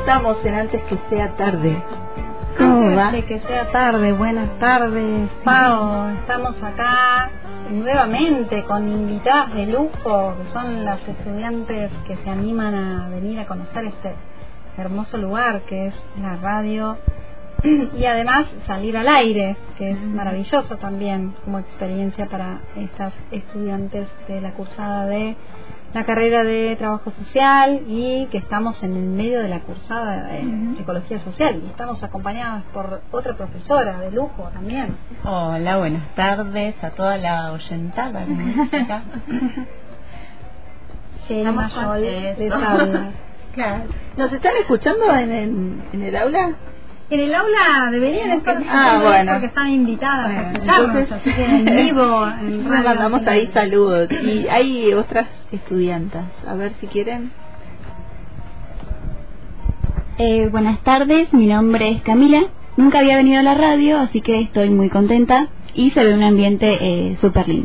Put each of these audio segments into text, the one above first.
estamos en Antes que sea tarde? ¿Cómo va? Antes que sea tarde, buenas tardes, Pau. Estamos acá nuevamente con invitadas de lujo, que son las estudiantes que se animan a venir a conocer este hermoso lugar que es la radio y además salir al aire, que es maravilloso también como experiencia para estas estudiantes de la cursada de la carrera de Trabajo Social, y que estamos en el medio de la cursada de Psicología Social y estamos acompañadas por otra profesora de lujo también. Hola, buenas tardes a toda la oyentada que acá. Shelly Mayol les habla. Claro. ¿Nos están escuchando en el aula? En el aula deberían estar bueno, porque están invitadas a escucharnos, entonces, así que en vivo en radio, mandamos ahí saludos. Y hay otras estudiantas, a ver si quieren. Buenas tardes, mi nombre es Camila. Nunca había venido a la radio, así que estoy muy contenta y se ve un ambiente súper lindo.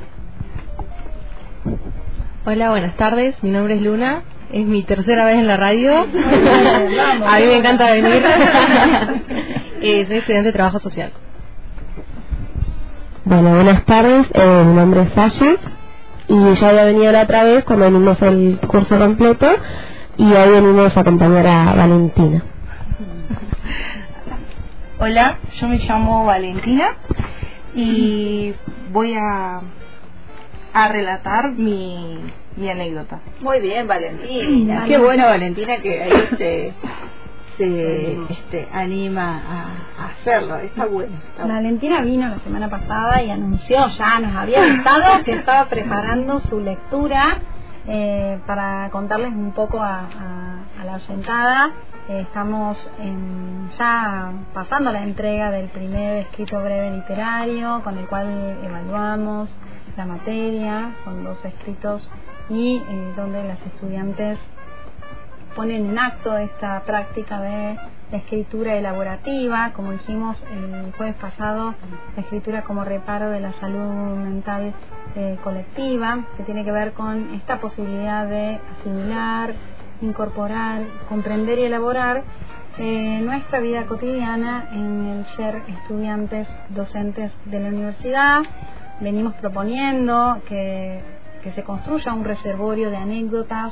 Hola, buenas tardes, mi nombre es Luna. Es mi tercera vez en la radio. A mí me encanta venir. Soy estudiante de Trabajo Social. Bueno, buenas tardes. Mi nombre es Sasha. Y ya había venido la otra vez cuando venimos el curso completo. Y hoy venimos a acompañar a Valentina. Hola, yo me llamo Valentina. Y voy a relatar mi anécdota. Muy bien, Valentina. Qué bueno, Valentina, que ahí se anima a hacerlo. Está bueno. Valentina vino la semana pasada y anunció, ya nos había avisado que estaba preparando su lectura para contarles un poco a la oyentada. Estamos ya pasando la entrega del primer escrito breve literario, con el cual evaluamos la materia. Son 2 escritos y donde las estudiantes ponen en acto esta práctica de la escritura elaborativa, como dijimos el jueves pasado, la escritura como reparo de la salud mental colectiva, que tiene que ver con esta posibilidad de asimilar, incorporar, comprender y elaborar nuestra vida cotidiana en el ser estudiantes, docentes de la universidad. Venimos proponiendo que se construya un reservorio de anécdotas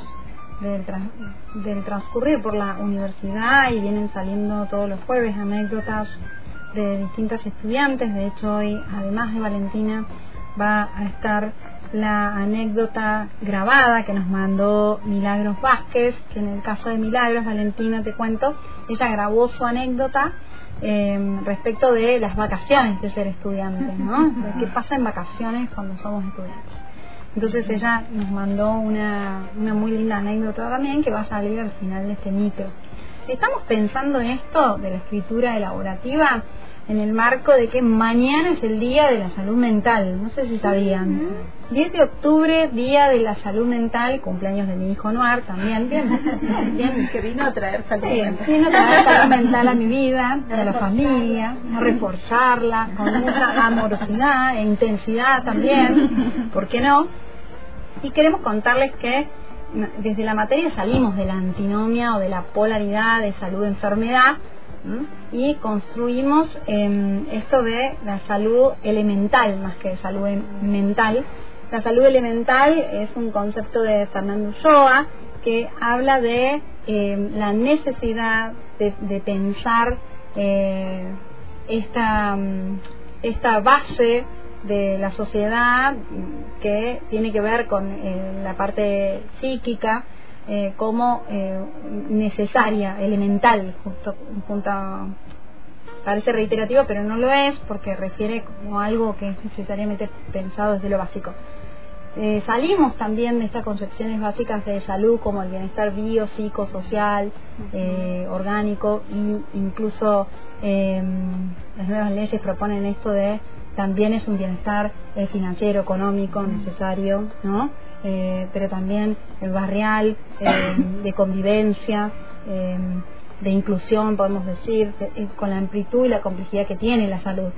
del transcurrir por la universidad, y vienen saliendo todos los jueves anécdotas de distintas estudiantes. De hecho, hoy, además de Valentina, va a estar la anécdota grabada que nos mandó Milagros Vázquez, que en el caso de Milagros, Valentina, te cuento, ella grabó su anécdota respecto de las vacaciones de ser estudiante, ¿no? De qué pasa en vacaciones cuando somos estudiantes. Entonces ella nos mandó una muy linda anécdota también, que va a salir al final de este micro. Estamos pensando en esto de la escritura elaborativa en el marco de que mañana es el Día de la Salud Mental. No sé si sabían. 10 de octubre, Día de la Salud Mental, cumpleaños de mi hijo Noir también. Bien, que vino a traer salud mental. Vino a traer salud mental a mi vida, a la familia, a reforzarla con mucha amorosidad e intensidad también, ¿por qué no? Y queremos contarles que desde la materia salimos de la antinomia o de la polaridad de salud-enfermedad y construimos esto de la salud elemental más que de salud mental. La salud elemental es un concepto de Fernando Ulloa que habla de la necesidad de pensar esta base de la sociedad que tiene que ver con la parte psíquica como necesaria, elemental, junto a, parece reiterativo, pero no lo es, porque refiere como algo que es necesariamente pensado desde lo básico. Salimos también de estas concepciones básicas de salud como el bienestar bio, psicosocial, orgánico, y incluso las nuevas leyes proponen esto de también es un bienestar financiero, económico, necesario, ¿no? Pero también barrial, de convivencia, de inclusión, podemos decir, con la amplitud y la complejidad que tiene la salud.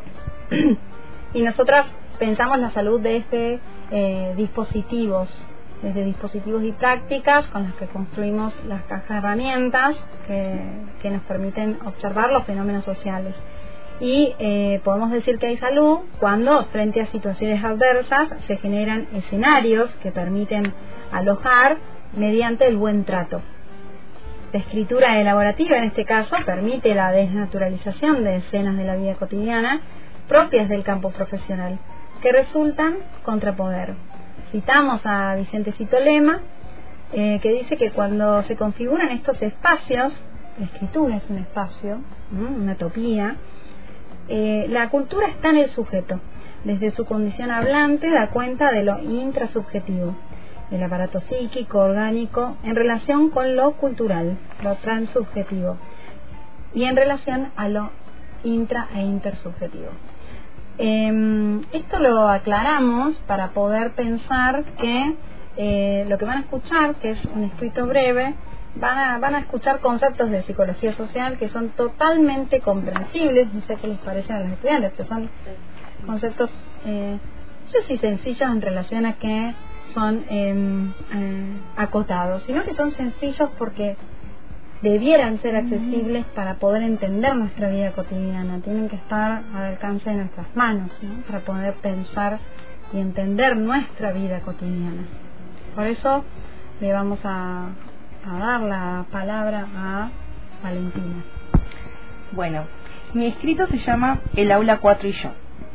Y nosotras pensamos la salud desde dispositivos desde dispositivos y prácticas con las que construimos las cajas de herramientas que nos permiten observar los fenómenos sociales. Y podemos decir que hay salud cuando frente a situaciones adversas se generan escenarios que permiten alojar mediante el buen trato. La escritura elaborativa en este caso permite la desnaturalización de escenas de la vida cotidiana propias del campo profesional que resultan contrapoder. Citamos a Vicente Citolema, que dice que cuando se configuran estos espacios, la escritura es un espacio, una utopía, la cultura está en el sujeto. Desde su condición hablante da cuenta de lo intrasubjetivo, del aparato psíquico, orgánico, en relación con lo cultural, lo transubjetivo, y en relación a lo intra e intersubjetivo. Esto lo aclaramos para poder pensar que lo que van a escuchar, que es un escrito breve, van a escuchar conceptos de psicología social que son totalmente comprensibles. No sé qué les parece a los estudiantes, pero son conceptos no sé si sencillos en relación a que son acotados, sino que son sencillos porque debieran ser accesibles para poder entender nuestra vida cotidiana. Tienen que estar al alcance de nuestras manos, ¿no? Para poder pensar y entender nuestra vida cotidiana. Por eso le vamos a dar la palabra a Valentina. Bueno, mi escrito se llama El aula 4 y yo.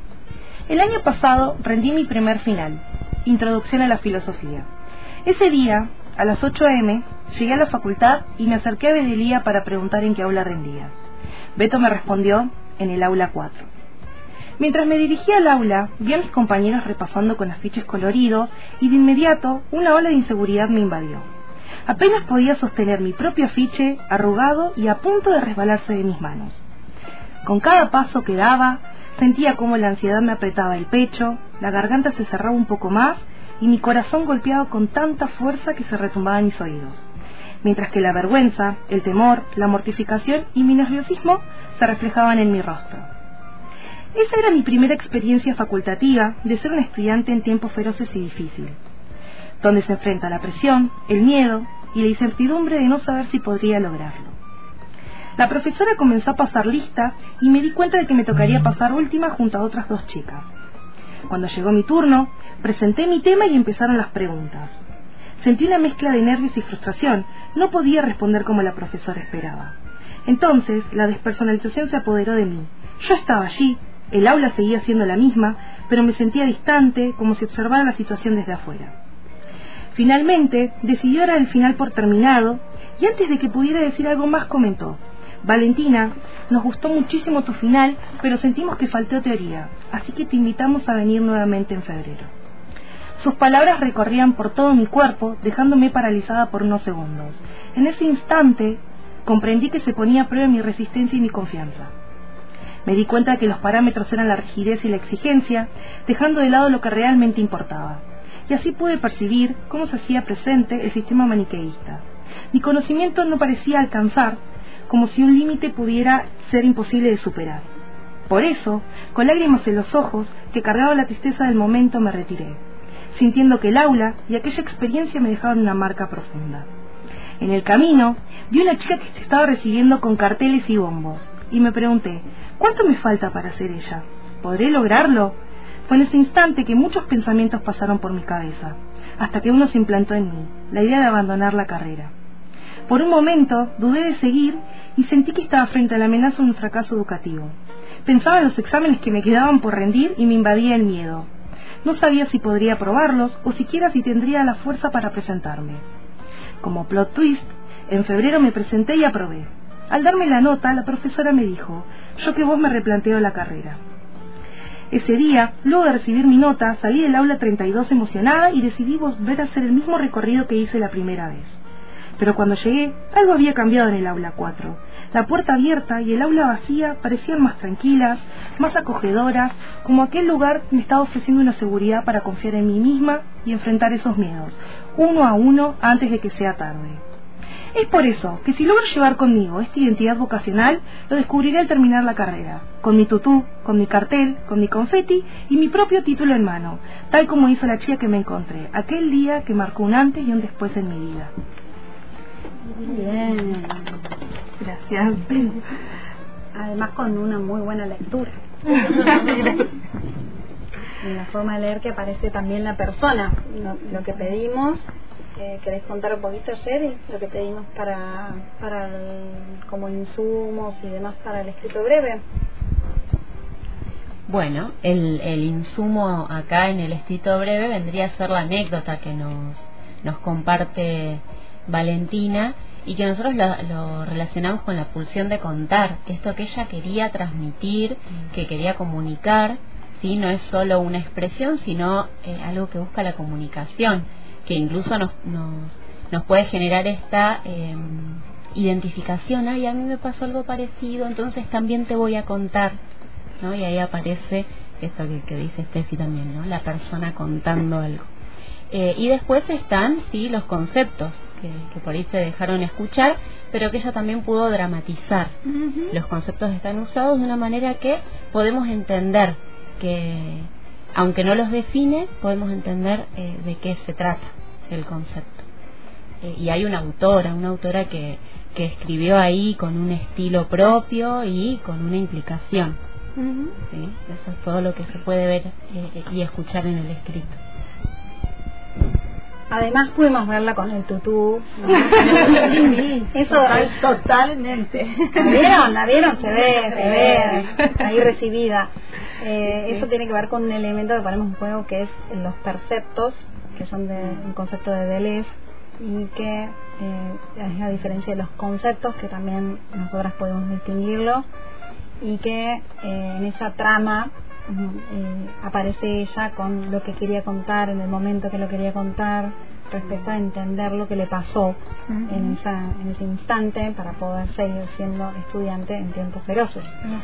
El año pasado rendí mi primer final, Introducción a la Filosofía. Ese día, a las 8 a.m., llegué a la facultad y me acerqué a Bedelía para preguntar en qué aula rendía. Beto me respondió, en el aula 4. Mientras me dirigía al aula, vi a mis compañeros repasando con afiches coloridos y de inmediato una ola de inseguridad me invadió. Apenas podía sostener mi propio afiche, arrugado y a punto de resbalarse de mis manos. Con cada paso que daba, sentía cómo la ansiedad me apretaba el pecho, la garganta se cerraba un poco más y mi corazón golpeaba con tanta fuerza que se retumbaba en mis oídos. Mientras que la vergüenza, el temor, la mortificación y mi nerviosismo se reflejaban en mi rostro. Esa era mi primera experiencia facultativa de ser un estudiante en tiempos feroces y difíciles, donde se enfrenta la presión, el miedo y la incertidumbre de no saber si podría lograrlo. La profesora comenzó a pasar lista y me di cuenta de que me tocaría pasar última junto a otras 2 chicas. Cuando llegó mi turno, presenté mi tema y empezaron las preguntas. Sentí una mezcla de nervios y frustración, no podía responder como la profesora esperaba. Entonces, la despersonalización se apoderó de mí. Yo estaba allí, el aula seguía siendo la misma, pero me sentía distante, como si observara la situación desde afuera. Finalmente, decidió dar el final por terminado, y antes de que pudiera decir algo más comentó: Valentina, nos gustó muchísimo tu final, pero sentimos que faltó teoría, así que te invitamos a venir nuevamente en febrero. Sus palabras recorrían por todo mi cuerpo, dejándome paralizada por unos segundos. En ese instante, comprendí que se ponía a prueba mi resistencia y mi confianza. Me di cuenta de que los parámetros eran la rigidez y la exigencia, dejando de lado lo que realmente importaba. Y así pude percibir cómo se hacía presente el sistema maniqueísta. Mi conocimiento no parecía alcanzar, como si un límite pudiera ser imposible de superar. Por eso, con lágrimas en los ojos, que cargaba la tristeza del momento, me retiré, sintiendo que el aula y aquella experiencia me dejaban una marca profunda. En el camino, vi una chica que se estaba recibiendo con carteles y bombos, y me pregunté, ¿cuánto me falta para ser ella? ¿Podré lograrlo? Fue en ese instante que muchos pensamientos pasaron por mi cabeza, hasta que uno se implantó en mí, la idea de abandonar la carrera. Por un momento dudé de seguir y sentí que estaba frente a la amenaza de un fracaso educativo. Pensaba en los exámenes que me quedaban por rendir y me invadía el miedo. No sabía si podría aprobarlos o siquiera si tendría la fuerza para presentarme. Como plot twist, en febrero me presenté y aprobé. Al darme la nota, la profesora me dijo: yo que vos me replanteo la carrera. Ese día, luego de recibir mi nota, salí del aula 32 emocionada y decidí volver a hacer el mismo recorrido que hice la primera vez. Pero cuando llegué, algo había cambiado en el aula 4. La puerta abierta y el aula vacía parecían más tranquilas, más acogedoras, como aquel lugar me estaba ofreciendo una seguridad para confiar en mí misma y enfrentar esos miedos, uno a uno, antes de que sea tarde. Es por eso que si logro llevar conmigo esta identidad vocacional, lo descubriré al terminar la carrera, con mi tutú, con mi cartel, con mi confeti y mi propio título en mano, tal como hizo la chica que me encontré, aquel día que marcó un antes y un después en mi vida. Bien. Gracias. Además con una muy buena lectura. En la forma de leer que aparece también la persona. Lo que pedimos, ¿querés contar un poquito, Sherry? Lo que pedimos para como insumos y demás para el escrito breve. Bueno, el insumo acá en el escrito breve vendría a ser la anécdota que nos comparte Valentina, y que nosotros lo relacionamos con la pulsión de contar, esto que ella quería transmitir, que quería comunicar, ¿sí? No es solo una expresión, sino algo que busca la comunicación, que incluso nos puede generar esta identificación. Ay, a mí me pasó algo parecido, entonces también te voy a contar, ¿no? Y ahí aparece esto que dice Steffi también, ¿no? La persona contando algo. Y después están, sí, los conceptos que por ahí se dejaron escuchar, pero que ella también pudo dramatizar. Los conceptos están usados de una manera que podemos entender, que aunque no los define, podemos entender de qué se trata el concepto. Y hay una autora que escribió ahí con un estilo propio y con una implicación. ¿Sí? Eso es todo lo que se puede ver y escuchar en el escrito. Además pudimos verla con el tutú, ¿no? Eso totalmente. ¿La vieron? Se ve ahí recibida. Eso tiene que ver con un elemento que ponemos en juego, que es los perceptos, que son un concepto de Deleuze, y que es a diferencia de los conceptos, que también nosotras podemos distinguirlos, y que en esa trama aparece ella con lo que quería contar en el momento que lo quería contar, respecto a entender lo que le pasó en ese instante para poder seguir siendo estudiante en tiempos feroces,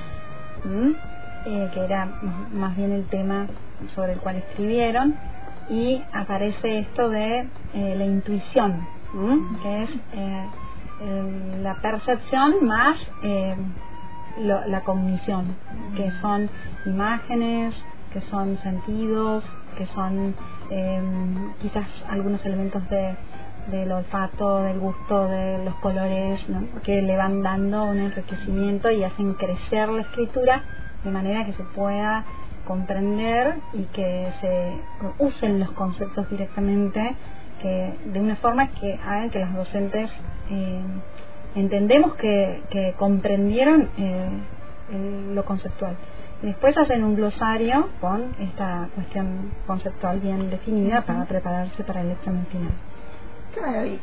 que era más bien el tema sobre el cual escribieron. Y aparece esto de la intuición, que es la percepción más la cognición, que son imágenes, que son sentidos, que son quizás algunos elementos del olfato, del gusto, de los colores, ¿no? Que le van dando un enriquecimiento y hacen crecer la escritura de manera que se pueda comprender y que se usen los conceptos directamente, que de una forma que hagan que los docentes entendemos que comprendieron lo conceptual. Después hacen un glosario con esta cuestión conceptual bien definida para prepararse para el examen final. ¡Qué maravilla!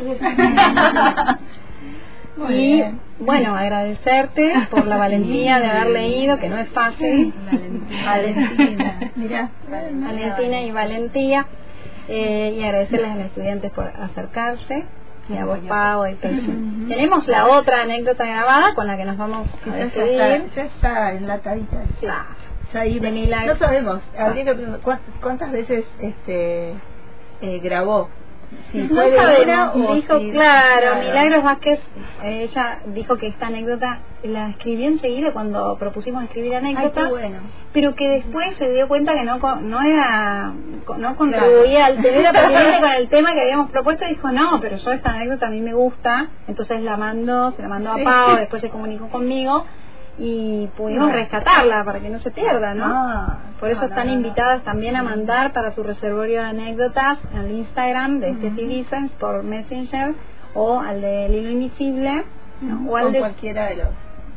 Y bueno, agradecerte por la valentía de haber leído, que no es fácil. Valentina. Mira, Valentina y valentía. Y agradecerles a los estudiantes por acercarse. Y a vos, Pau, y tenemos la otra anécdota grabada con la que nos vamos a despedir. Ya está enlatadita. Sí. Ahí de Milagro. No sabemos, ¿cuántas veces grabó? Si no fue de una o dijo, si... claro, Milagros Vázquez, ella dijo que esta anécdota la escribió enseguida cuando propusimos escribir anécdotas. Ay, qué bueno. Pero que después se dio cuenta que no contribuía al tener aparentemente con el tema que habíamos propuesto, y dijo, no, pero yo esta anécdota a mí me gusta, entonces se la mandó a Pau, después se comunicó conmigo y pudimos rescatarla para que no se pierda, ¿no? Por eso están invitadas también a mandar para su reservorio de anécdotas al Instagram de Steffi Vicens por Messenger, o al de Hilo Invisible, ¿no? O al de cualquiera de los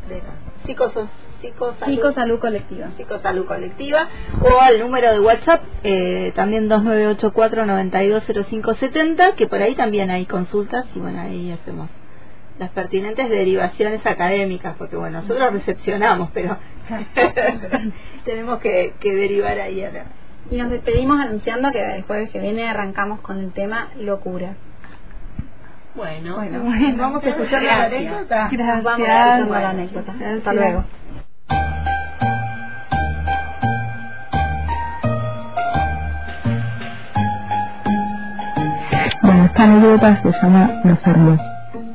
Psicosalud Colectiva. Psicosalud Colectiva, o al número de WhatsApp, también 2984-920570, que por ahí también hay consultas, y bueno, ahí hacemos las pertinentes derivaciones académicas, porque bueno, nosotros recepcionamos, pero tenemos que derivar ahí a la... Y nos despedimos anunciando que el jueves que viene arrancamos con el tema locura. Bueno, vamos a escuchar la anécdota. Gracias. Vamos a escuchar la anécdota. Hasta luego. Bueno, esta anécdota se llama Los Hermosos.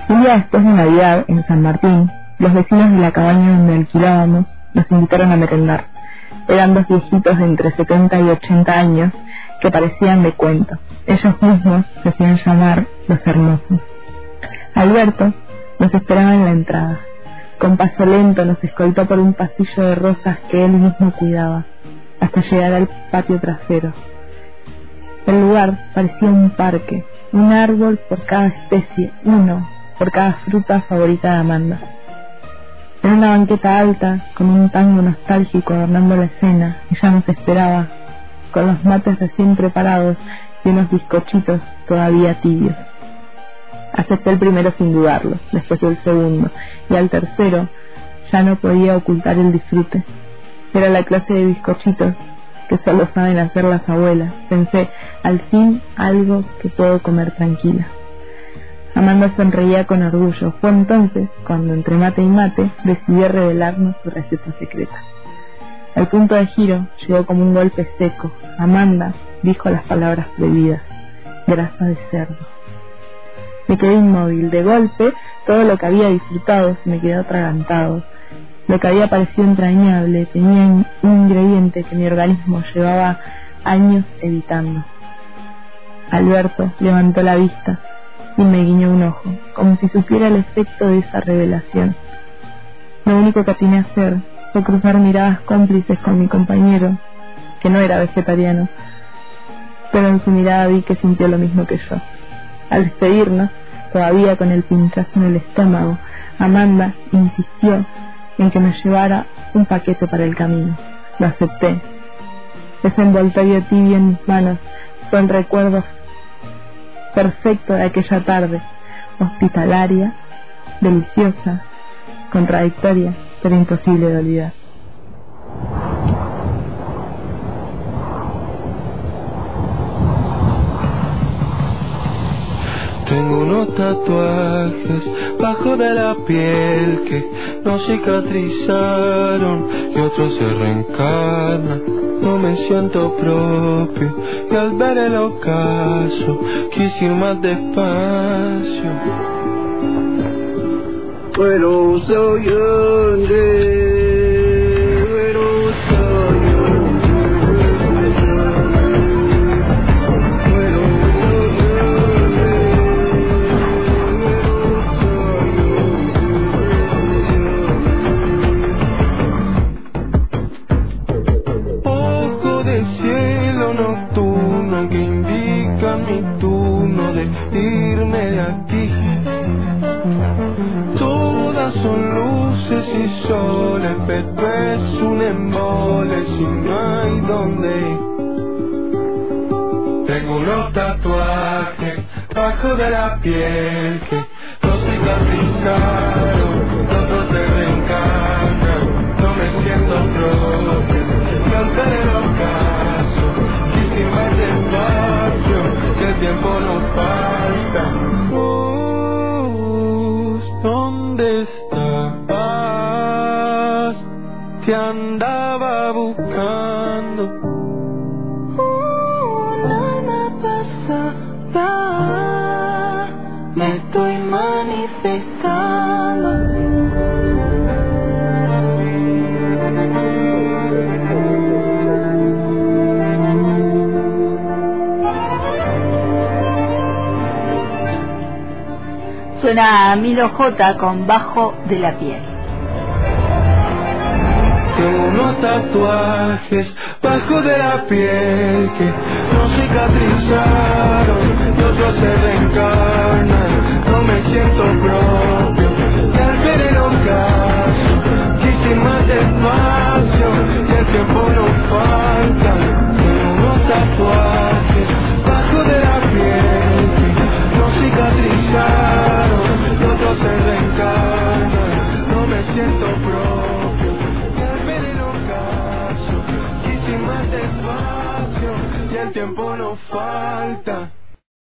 Un día después de Navidad, en San Martín, los vecinos de la cabaña donde alquilábamos nos invitaron a merendar. Eran dos viejitos de entre 70 y 80 años que parecían de cuento. Ellos mismos se hacían llamar Los Hermosos. Alberto nos esperaba en la entrada. Con paso lento nos escoltó por un pasillo de rosas que él mismo cuidaba, hasta llegar al patio trasero. El lugar parecía un parque, un árbol por cada especie, uno por cada fruta favorita de Amanda. Era una banqueta alta, con un tango nostálgico adornando la escena, y ya nos esperaba, con los mates recién preparados y unos bizcochitos todavía tibios. Acepté el primero sin dudarlo, después el segundo, y al tercero ya no podía ocultar el disfrute. Era la clase de bizcochitos que solo saben hacer las abuelas. Pensé, al fin algo que puedo comer tranquila. Amanda sonreía con orgullo. Fue entonces cuando entre mate y mate decidió revelarnos su receta secreta. El punto de giro llegó como un golpe seco. Amanda dijo las palabras prohibidas: grasa de cerdo. Me quedé inmóvil. De golpe, todo lo que había disfrutado se me quedó atragantado. Lo que había parecido entrañable tenía un ingrediente que mi organismo llevaba años evitando. Alberto levantó la vista y me guiñó un ojo, como si supiera el efecto de esa revelación. Lo único que atiné a hacer fue cruzar miradas cómplices con mi compañero, que no era vegetariano, pero en su mirada vi que sintió lo mismo que yo. Al despedirnos, todavía con el pinchazo en el estómago, Amanda insistió en que me llevara un paquete para el camino. Lo acepté. Ese envoltorio tibio en mis manos fue el recuerdo perfecto de aquella tarde, hospitalaria, deliciosa, contradictoria, pero imposible de olvidar. Tengo unos tatuajes bajo de la piel que no cicatrizaron y otros se reencarnan. No me siento propio y al ver el ocaso quise ir más despacio. Pero soy Andrés. Que indica mi turno de irme de aquí. Todas son luces y soles, pero es un embole si no hay donde ir. Tengo unos tatuajes bajo de la piel que no cicatrizaron, otros se reencarnan. No me siento propio, cantar el ocaso. Más despacio, que el tiempo nos falta. ¿Dónde estabas? Te andaba buscando. Un alma pasada, me estoy manifestando. Suena Milo J con Bajo de la Piel. Tengo unos tatuajes bajo de la piel que no cicatrizaron y otros se reencarnan. No me siento propio y al ver el ocaso quise ir más despacio y el tiempo nos falta. Tengo unos tatuajes